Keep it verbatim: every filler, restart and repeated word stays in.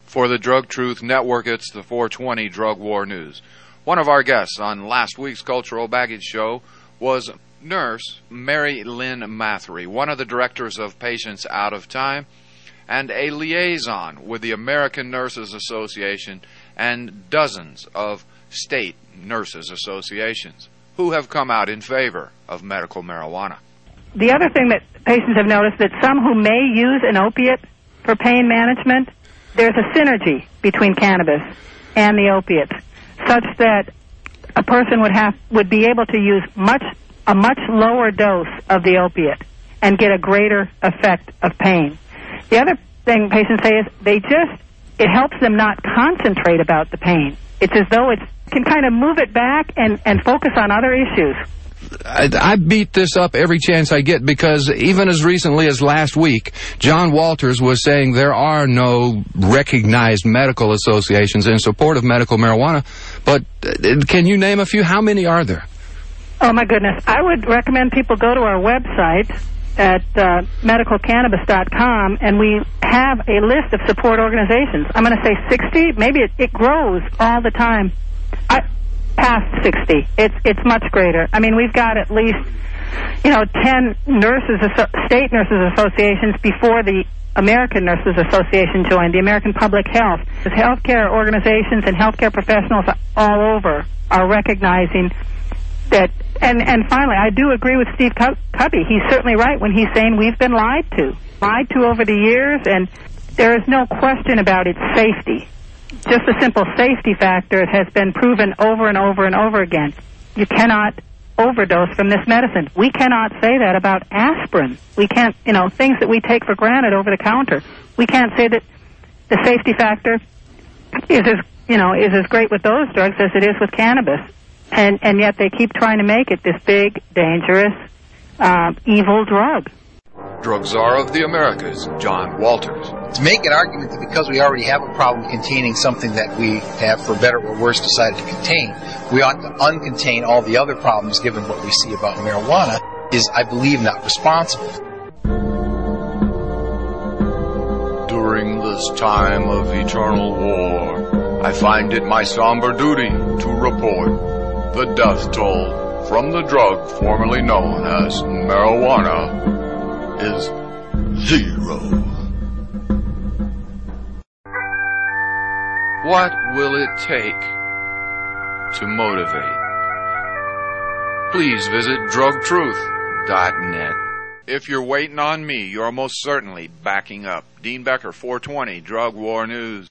For the Drug Truth Network, it's the four twenty Drug War News. One of our guests on last week's Cultural Baggage Show was nurse Mary Lynn Mathery, one of the directors of Patients Out of Time and a liaison with the American Nurses Association and dozens of state nurses associations who have come out in favor of medical marijuana. The other thing that patients have noticed, that some who may use an opiate for pain management, there's a synergy between cannabis and the opiates, such that a person would have would be able to use much a much lower dose of the opiate and get a greater effect of pain. The other thing patients say is they just it helps them not concentrate about the pain. It's as though it can kind of move it back and, and focus on other issues. I, I beat this up every chance I get because even as recently as last week, John Walters was saying there are no recognized medical associations in support of medical marijuana. But uh, can you name a few? How many are there? Oh, my goodness. I would recommend people go to our website at uh, medical cannabis dot com, and we have a list of support organizations. I'm going to say sixty. Maybe it, it grows all the time. I... Past sixty. It's it's much greater. I mean, we've got at least, you know, ten nurses, state nurses associations before the American Nurses Association joined, the American Public Health. The healthcare organizations and healthcare professionals all over are recognizing that. And, and finally, I do agree with Steve Cubby. He's certainly right when he's saying we've been lied to. Lied to over the years, and there is no question about its safety. Just the simple safety factor has been proven over and over and over again. You cannot overdose from this medicine. We cannot say that about aspirin. We can't, you know, things that we take for granted over the counter. We can't say that the safety factor is as, you know, is as great with those drugs as it is with cannabis. And, and yet they keep trying to make it this big, dangerous, uh, evil drug. Drug Czar of the Americas, John Walters. To make an argument that because we already have a problem containing something that we have, for better or worse, decided to contain, we ought to uncontain all the other problems given what we see about marijuana is, I believe, not responsible. During this time of eternal war, I find it my somber duty to report the death toll from the drug formerly known as marijuana is zero. What will it take to motivate? Please visit drug truth dot net. If you're waiting on me, you're most certainly backing up. Dean Becker, four twenty Drug War News.